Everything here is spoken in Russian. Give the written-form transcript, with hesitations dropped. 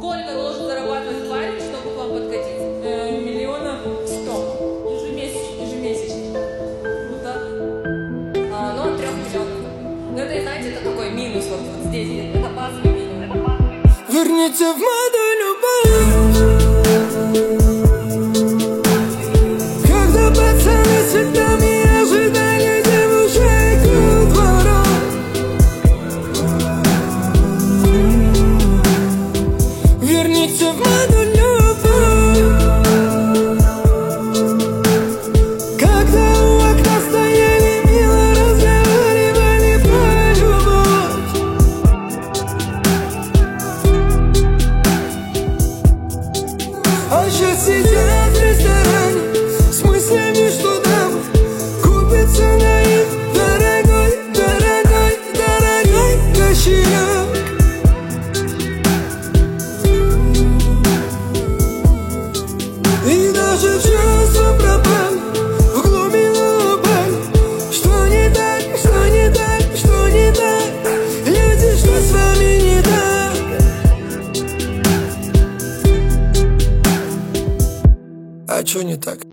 Сколько должен зарабатывать парень, чтобы к вам подкатить? 100 миллионов. Ежемесячно. Круто. Ну, от 3 миллионов. Ну, это, знаете, это такой минус вот здесь. Это базовый минус. Верните в моду любовь, когда пацаны цветами ожидали девушек у дворов. Верните в моду любовь, когда у окна стояли, мило разговаривали про любовь. А сейчас сидят в ресторане с мыслями, что нам купится на их дорогой, дорогой, дорогой кошелек. И даже чувства пропали в глубину боли. Что не так, что не так, что не так? Люди, что с вами не так? А чё не так?